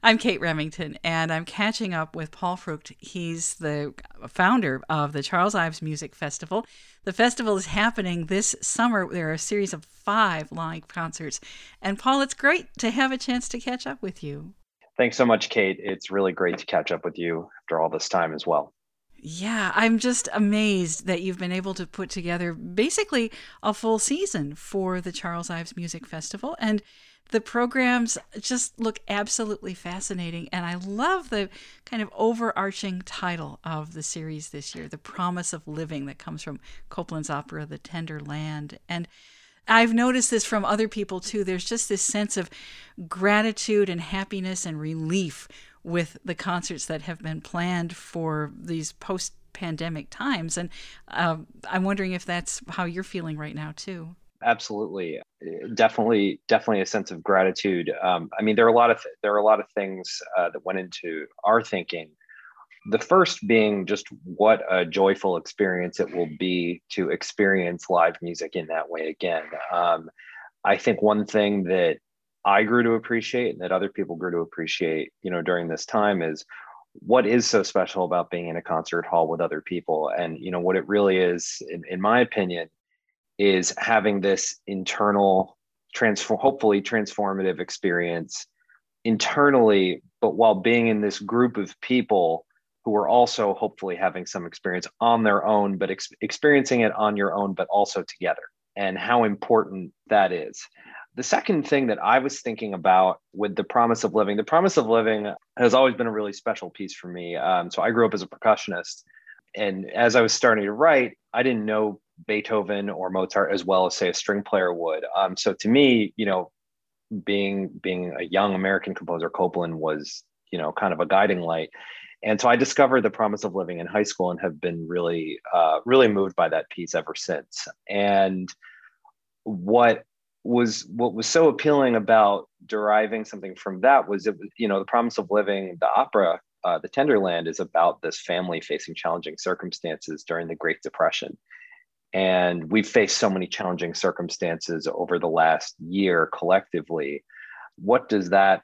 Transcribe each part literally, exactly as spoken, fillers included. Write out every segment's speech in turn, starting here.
I'm Kate Remington, and I'm catching up with Paul Frucht. He's the founder of the Charles Ives Music Festival. The festival is happening this summer. There are a series of five live concerts. And Paul, it's great to have a chance to catch up with you. Thanks so much, Kate. It's really great to catch up with you after all this time as well. Yeah, I'm just amazed that you've been able to put together basically a full season for the Charles Ives Music Festival. And the programs just look absolutely fascinating. And I love the kind of overarching title of the series this year, The Promise of Living, that comes from Copland's opera, The Tender Land. And I've noticed this from other people too. There's just this sense of gratitude and happiness and relief with the concerts that have been planned for these post-pandemic times. And uh, I'm wondering if that's how you're feeling right now too. Absolutely, definitely, definitely a sense of gratitude. Um, I mean, there are a lot of th- there are a lot of things uh, that went into our thinking. The first being just what a joyful experience it will be to experience live music in that way again. Um, I think one thing that I grew to appreciate and that other people grew to appreciate, you know, during this time is what is so special about being in a concert hall with other people. And, you know, what it really is, in, in my opinion, is having this internal, transform, hopefully transformative experience internally, but while being in this group of people who are also hopefully having some experience on their own, but ex- experiencing it on your own, but also together, and how important that is. The second thing that I was thinking about with The Promise of Living, The Promise of Living has always been a really special piece for me. Um, so I grew up as a percussionist. And as I was starting to write, I didn't know Beethoven or Mozart as well as, say, a string player would. Um, so to me, you know, being being a young American composer, Copland was, you know, kind of a guiding light. And so I discovered The Promise of Living in high school and have been really, uh, really moved by that piece ever since. And what was what was so appealing about deriving something from that was it was, you know, The Promise of Living, the opera, uh, The Tender Land, is about this family facing challenging circumstances during the Great Depression. And we've faced so many challenging circumstances over the last year collectively. What does that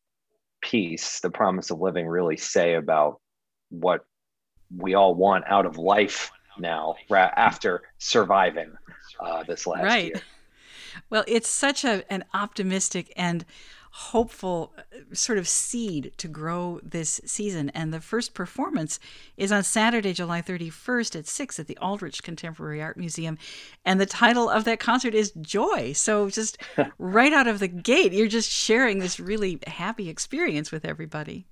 piece, The Promise of Living, really say about what we all want out of life now after surviving uh, this last Right. year? Well, it's such a, an optimistic and hopeful uh, sort of seed to grow this season. And the first performance is on Saturday, July thirty-first at six at the Aldrich Contemporary Art Museum. And the title of that concert is Joy. So just right out of the gate, you're just sharing this really happy experience with everybody.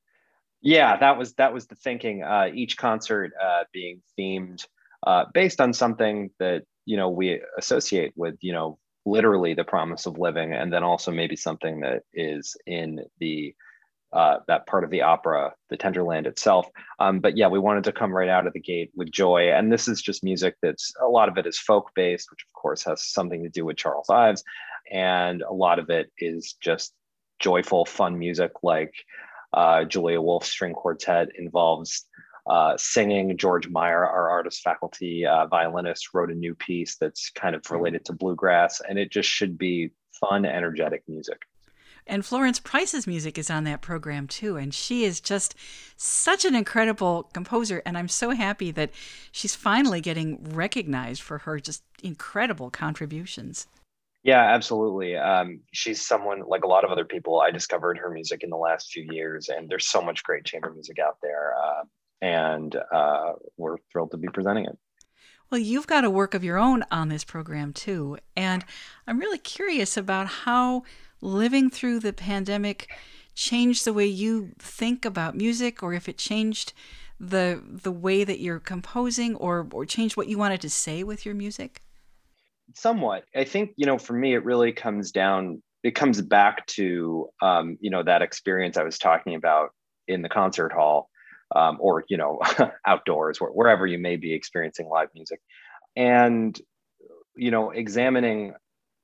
Yeah, that was that was the thinking. Uh, each concert uh, being themed uh, based on something that, you know, we associate with, you know, literally the promise of living, and then also maybe something that is in the uh, that part of the opera, the Tenderland itself. Um, but yeah, we wanted to come right out of the gate with Joy, and this is just music that's, a lot of it is folk based, which of course has something to do with Charles Ives, and a lot of it is just joyful, fun music like uh, Julia Wolf's string quartet involves uh, singing. George Meyer, our artist faculty uh, violinist, wrote a new piece that's kind of related to bluegrass, and it just should be fun, energetic music. And Florence Price's music is on that program too. And she is just such an incredible composer. And I'm so happy that she's finally getting recognized for her just incredible contributions. Yeah, absolutely. Um, she's someone, like a lot of other people, I discovered her music in the last few years, and there's so much great chamber music out there. Uh, and uh, we're thrilled to be presenting it. Well, you've got a work of your own on this program too. And I'm really curious about how living through the pandemic changed the way you think about music, or if it changed the the way that you're composing, or or changed what you wanted to say with your music. Somewhat. I think, you know, for me, it really comes down, it comes back to, um, you know, that experience I was talking about in the concert hall, um, or, you know, outdoors, where, wherever you may be experiencing live music. And, you know, examining,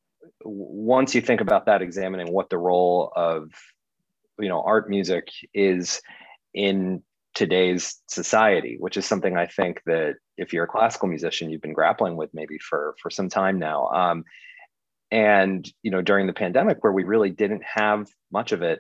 once you think about that, examining what the role of, you know, art music is in today's society, which is something I think that if you're a classical musician, you've been grappling with maybe for for some time now. Um, and you know, during the pandemic, where we really didn't have much of it,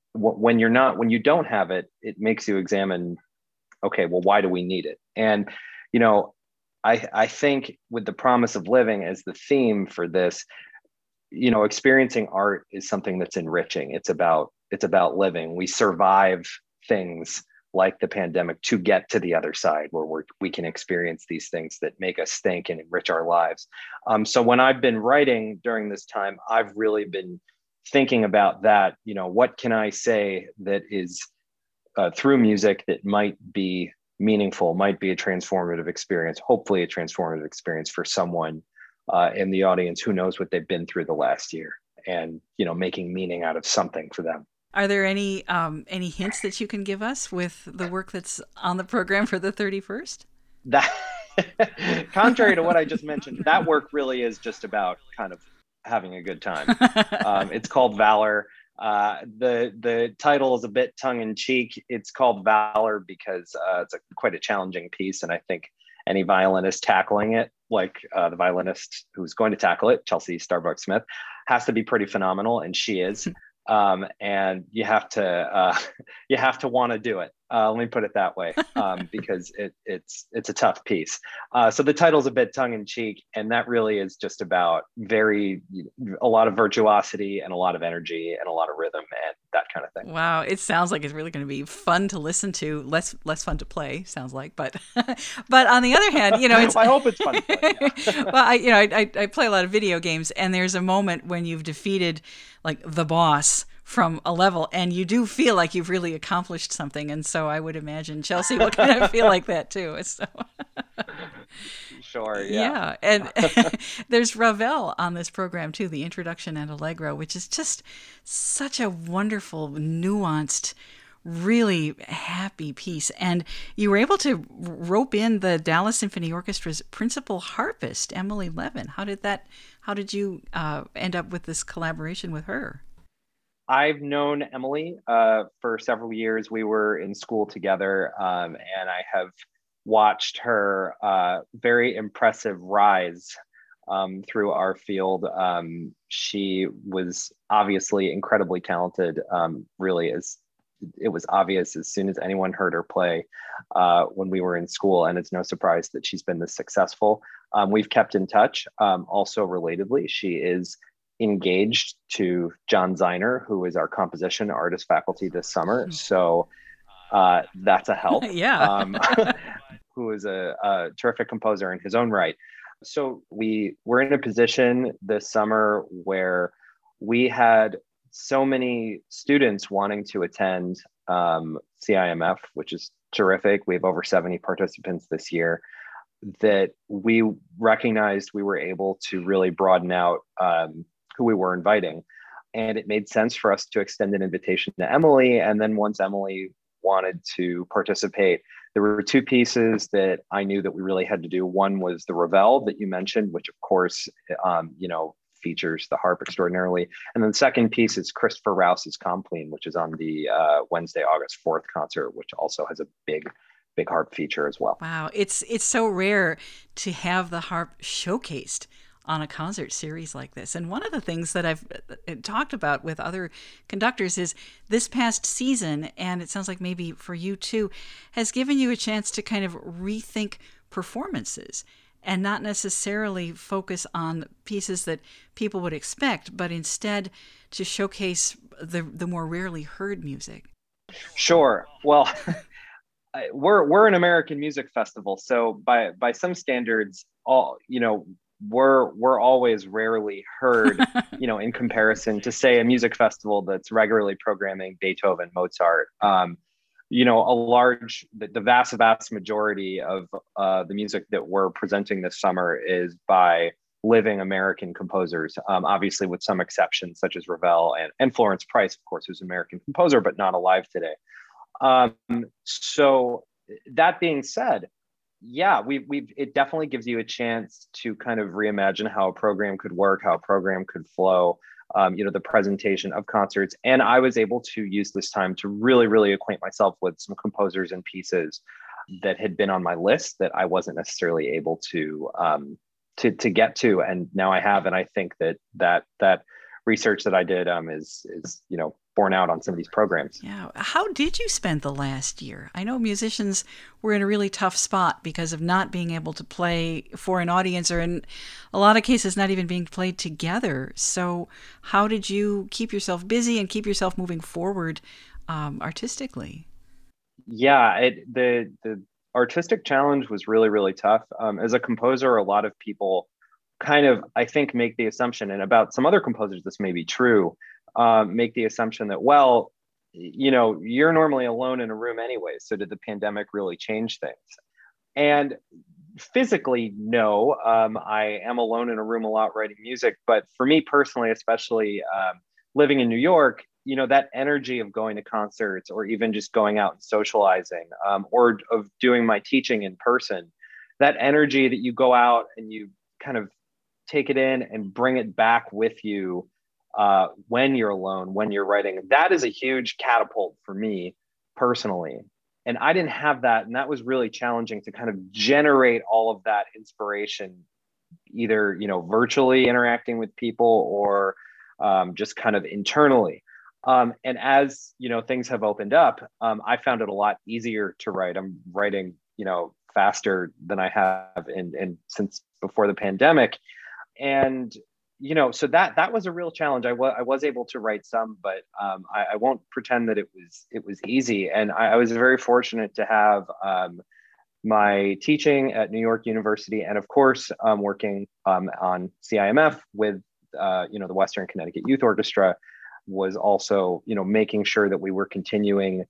when you're not, when you don't have it, it makes you examine, okay, well, why do we need it? And, you know, I, I think with the promise of living as the theme for this, you know, experiencing art is something that's enriching. It's about, it's about living. We survive things like the pandemic to get to the other side where we're, we can experience these things that make us think and enrich our lives. Um, so when I've been writing during this time, I've really been thinking about that. You know, what can I say that is uh, through music that might be meaningful, might be a transformative experience, hopefully a transformative experience for someone uh, in the audience who knows what they've been through the last year, and, you know, making meaning out of something for them. Are there any um, any hints that you can give us with the work that's on the program for the thirty-first? That, contrary to what I just mentioned, that work really is just about kind of having a good time. Um, it's called Valor. Uh, the the title is a bit tongue in cheek. It's called Valor because uh, it's a, quite a challenging piece, and I think any violinist tackling it, like uh, the violinist who's going to tackle it, Chelsea Starbuck Smith, has to be pretty phenomenal, and she is. Um, and you have to uh, you have to want to do it. Uh, let me put it that way, um, because it, it's it's a tough piece. Uh, so the title's a bit tongue in cheek, and that really is just about very a lot of virtuosity and a lot of energy and a lot of rhythm and that kind of thing. Wow, it sounds like it's really going to be fun to listen to, less less fun to play. Sounds like, but but on the other hand, you know, it's, I hope it's fun to play. Yeah. Well, I you know I, I play a lot of video games, and there's a moment when you've defeated like the boss from a level, and you do feel like you've really accomplished something. And so I would imagine Chelsea will kind of feel like that too. So. Sure, yeah. Yeah, and there's Ravel on this program too, the introduction and Allegro, which is just such a wonderful, nuanced, really happy piece. And you were able to rope in the Dallas Symphony Orchestra's principal harpist, Emily Levin. How did that? How did you uh, end up with this collaboration with her? I've known Emily uh, for several years. We were in school together, um, and I have watched her uh, very impressive rise um, through our field. Um, she was obviously incredibly talented. Um, really, as it was obvious as soon as anyone heard her play uh, when we were in school, and it's no surprise that she's been this successful. Um, we've kept in touch. Um, also, relatedly, she is engaged to John Zeiner, who is our composition artist faculty this summer. So uh, that's a help. Yeah. um, who is a, a terrific composer in his own right. So we were in a position this summer where we had so many students wanting to attend um, C I M F, which is terrific. We have over seventy participants this year, that we recognized we were able to really broaden out um, who we were inviting. And it made sense for us to extend an invitation to Emily. And then once Emily wanted to participate, there were two pieces that I knew that we really had to do. One was the Ravel that you mentioned, which of course, um, you know, features the harp extraordinarily. And then the second piece is Christopher Rous's Compline, which is on the uh, Wednesday, August fourth concert, which also has a big, big harp feature as well. Wow. It's, it's so rare to have the harp showcased on a concert series like this. And one of the things that I've talked about with other conductors is this past season, and it sounds like maybe for you too, has given you a chance to kind of rethink performances and not necessarily focus on pieces that people would expect, but instead to showcase the the more rarely heard music. Sure. Well, we're we're an American music festival, so by by some standards, all you know, we're we're always rarely heard, you know, in comparison to, say, a music festival that's regularly programming Beethoven, Mozart. Um, you know, a large, the, the vast, vast majority of uh, the music that we're presenting this summer is by living American composers, um, obviously with some exceptions, such as Ravel and, and Florence Price, of course, who's an American composer, but not alive today. Um, so that being said, yeah, we we've it definitely gives you a chance to kind of reimagine how a program could work, how a program could flow, um, you know, the presentation of concerts. And I was able to use this time to really, really acquaint myself with some composers and pieces that had been on my list that I wasn't necessarily able to um, to to get to, and now I have. And I think that that that research that I did um, is is you know borne out on some of these programs. Yeah. How did you spend the last year? I know musicians were in a really tough spot because of not being able to play for an audience, or in a lot of cases, not even being played together. So how did you keep yourself busy and keep yourself moving forward um, artistically? Yeah, it, the the artistic challenge was really, really tough. Um, as a composer, a lot of people kind of, I think, make the assumption, and about some other composers, this may be true, um, make the assumption that, well, you know, you're normally alone in a room anyway. So did the pandemic really change things? And physically, no. Um, I am alone in a room a lot writing music. But for me personally, especially um, living in New York, you know, that energy of going to concerts or even just going out and socializing, um, or of doing my teaching in person, that energy that you go out and you kind of take it in and bring it back with you uh, when you're alone, when you're writing, that is a huge catapult for me personally. And I didn't have that. And that was really challenging to kind of generate all of that inspiration, either, you know, virtually interacting with people or um, just kind of internally. Um, and as, you know, things have opened up, um, I found it a lot easier to write. I'm writing, you know, faster than I have in, in since before the pandemic. And, you know, so that that was a real challenge. I was I was able to write some, but um, I, I won't pretend that it was it was easy. And I, I was very fortunate to have um, my teaching at New York University, and of course, um, working um, on C I M F with uh, you know, the Western Connecticut Youth Orchestra, was also, you know, making sure that we were continuing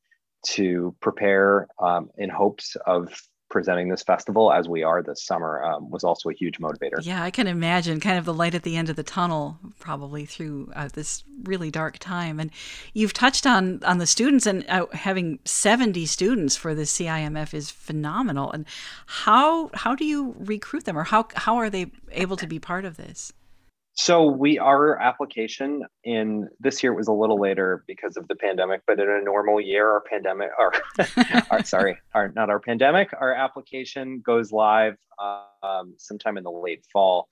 to prepare um, in hopes of presenting this festival as we are this summer, um, was also a huge motivator. Yeah, I can imagine kind of the light at the end of the tunnel, probably through uh, this really dark time. And you've touched on on the students, and uh, having seventy students for the C I M F is phenomenal. And how how do you recruit them, or how how are they able to be part of this? So we, our application in this year was a little later because of the pandemic, but in a normal year, our pandemic, our, our sorry, our not our pandemic, our application goes live um, sometime in the late fall.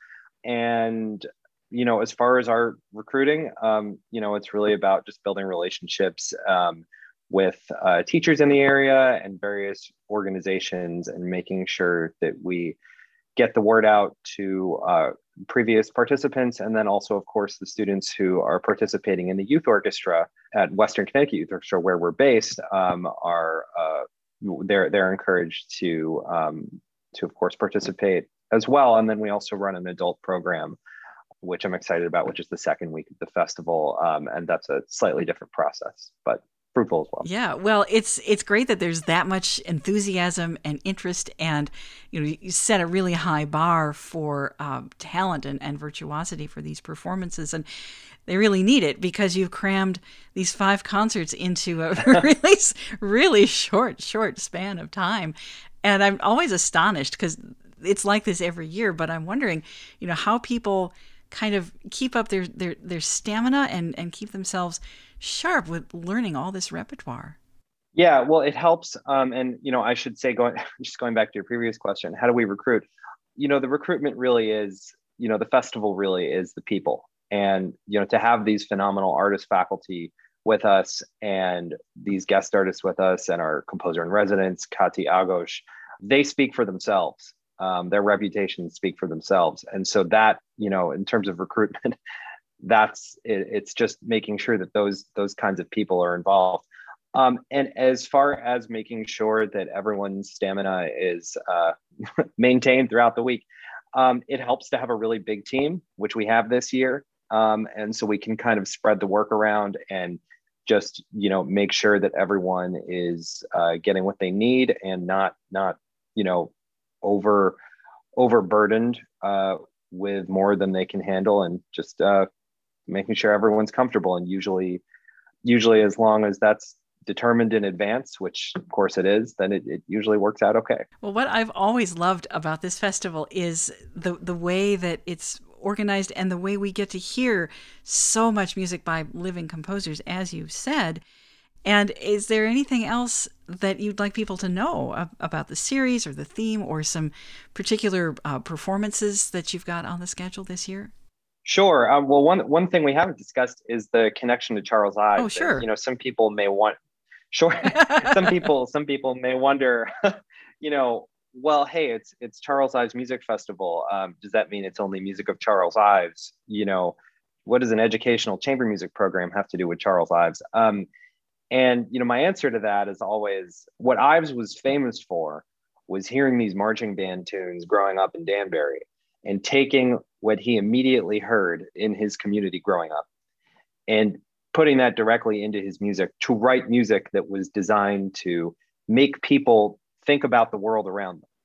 And, you know, as far as our recruiting, um, you know, it's really about just building relationships um, with uh, teachers in the area and various organizations, and making sure that we get the word out to uh, previous participants, and then also, of course, the students who are participating in the youth orchestra at Western Connecticut Youth Orchestra, where we're based, um, are uh, they're they're encouraged to um, to of course participate as well. And then we also run an adult program, which I'm excited about, which is the second week of the festival, um, and that's a slightly different process, but fruitful as well. Yeah, well, it's it's great that there's that much enthusiasm and interest, and you know, you set a really high bar for um, talent and, and virtuosity for these performances, and they really need it because you've crammed these five concerts into a really really short short span of time. And I'm always astonished because it's like this every year, but I'm wondering, you know, how people kind of keep up their their, their stamina and, and keep themselves sharp with learning all this repertoire. Yeah, well, it helps. Um, and, you know, I should say, going just going back to your previous question, how do we recruit? You know, the recruitment really is, you know, the festival really is the people. And, you know, to have these phenomenal artist faculty with us, and these guest artists with us, and our composer in residence, Kati Agos, they speak for themselves. Um, their reputations speak for themselves. And so that, you know, in terms of recruitment, that's it, it's just making sure that those those kinds of people are involved. Um, and as far as making sure that everyone's stamina is uh, maintained throughout the week, um, it helps to have a really big team, which we have this year. Um, and so we can kind of spread the work around and just, you know, make sure that everyone is uh, getting what they need, and not not you know over overburdened uh, with more than they can handle, and just uh, making sure everyone's comfortable. And usually, usually as long as that's determined in advance, which of course it is, then it, it usually works out okay. Well, what I've always loved about this festival is the the way that it's organized, and the way we get to hear so much music by living composers, as you said. And is there anything else that you'd like people to know about the series or the theme, or some particular uh, performances that you've got on the schedule this year? Sure. Um, well, one one thing we haven't discussed is the connection to Charles Oh, Ives, and sure. you know, some people may want, sure, some people some people may wonder, you know, well, hey, it's it's Charles Ives Music Festival. Um, does that mean it's only music of Charles Ives? You know, what does an educational chamber music program have to do with Charles Ives? Um, and you know, my answer to that is always what Ives was famous for was hearing these marching band tunes growing up in Danbury and taking what he immediately heard in his community growing up and putting that directly into his music to write music that was designed to make people think about the world around them.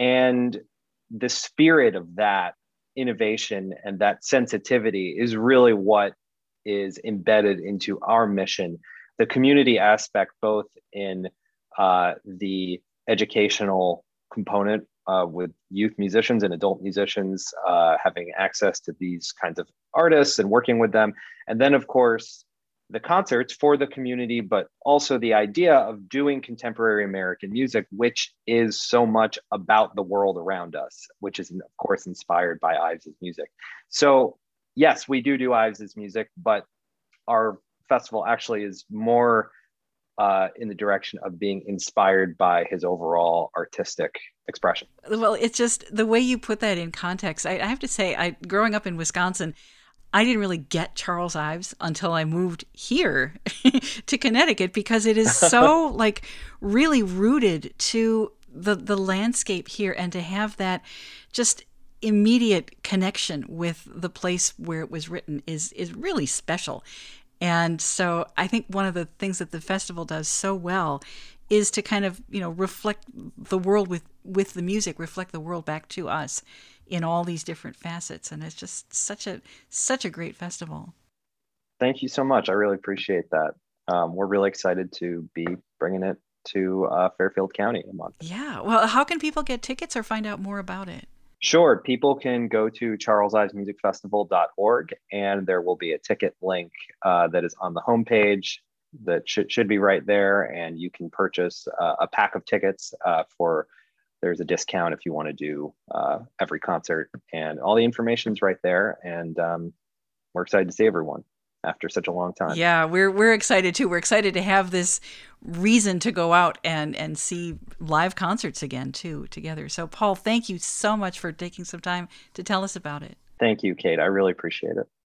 And the spirit of that innovation and that sensitivity is really what is embedded into our mission. The community aspect, both in uh, the educational component uh, with youth musicians and adult musicians, uh, having access to these kinds of artists and working with them. And then, of course, the concerts for the community, but also the idea of doing contemporary American music, which is so much about the world around us, which is, of course, inspired by Ives's music. So, yes, we do do Ives's music, but our festival actually is more uh, in the direction of being inspired by his overall artistic expression. Well, it's just the way you put that in context. I, I have to say, I growing up in Wisconsin, I didn't really get Charles Ives until I moved here to Connecticut because it is so like really rooted to the the landscape here, and to have that just immediate connection with the place where it was written is is really special. And so I think one of the things that the festival does so well is to kind of, you know, reflect the world with, with the music, reflect the world back to us in all these different facets. And it's just such a such a great festival. Thank you so much. I really appreciate that. Um, we're really excited to be bringing it to uh, Fairfield County in a month. Yeah. Well, how can people get tickets or find out more about it? Sure. People can go to charles ives music festival dot org, and there will be a ticket link uh, that is on the homepage that should, should be right there. And you can purchase uh, a pack of tickets uh, for, there's a discount if you want to do uh, every concert. And all the information's right there. And um, we're excited to see everyone after such a long time. Yeah, we're we're excited too. We're excited to have this reason to go out and and see live concerts again too together. So Paul, thank you so much for taking some time to tell us about it. Thank you, Kate. I really appreciate it.